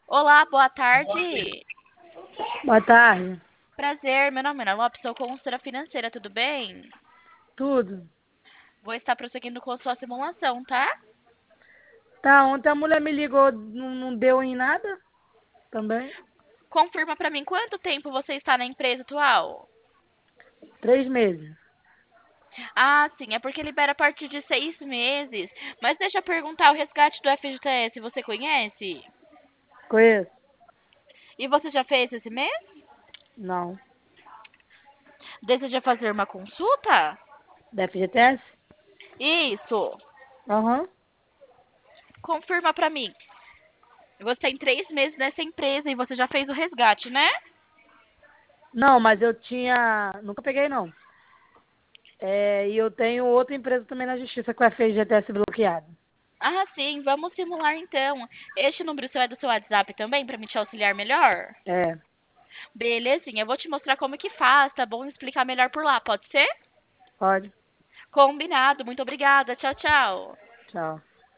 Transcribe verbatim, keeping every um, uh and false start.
Olá, boa tarde. Boa tarde. Prazer, meu nome é Ana Lopes, sou consultora financeira, tudo bem? Tudo. Vou estar prosseguindo com sua simulação, tá? Tá, ontem a mulher me ligou, não, não deu em nada também. Confirma pra mim quanto tempo você está na empresa atual? Três meses. Ah, sim, é porque libera a partir de seis meses. Mas deixa eu perguntar, o resgate do F G T S você conhece? Conheço? E você já fez esse mês? Não. Deseja fazer uma consulta? Da F G T S? Isso. Aham. Confirma pra mim. Você tem três meses nessa empresa e você já fez o resgate, né? Não, mas eu tinha. Nunca peguei, não. É, e eu tenho outra empresa também na justiça com a F G T S bloqueada. Ah, sim, vamos simular então. Este número seu é do seu WhatsApp também, para me te auxiliar melhor? É, Belezinha, eu vou te mostrar como que faz, tá bom? Explicar melhor por lá, pode ser? pode. Combinado, muito obrigada. Tchau, tchau. Tchau.